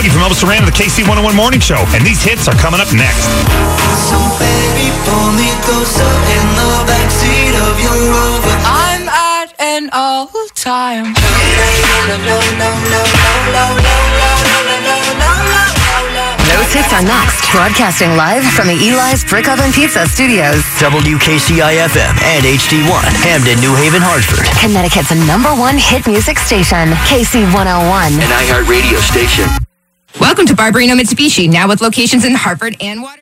Dougie from Elvis Duran of the KC 101 Morning Show. And these hits are coming up next. So baby, pull me closer in the backseat of your Rover. I'm at an all-time. Those hits are next. Broadcasting live from the Eli's Brick Oven Pizza Studios. WKCI-FM and HD1, Hamden, New Haven, Hartford. Connecticut's #1 hit music station, KC 101. An iHeart radio station. Welcome to Barbarino Mitsubishi, now with locations in Hartford and Water.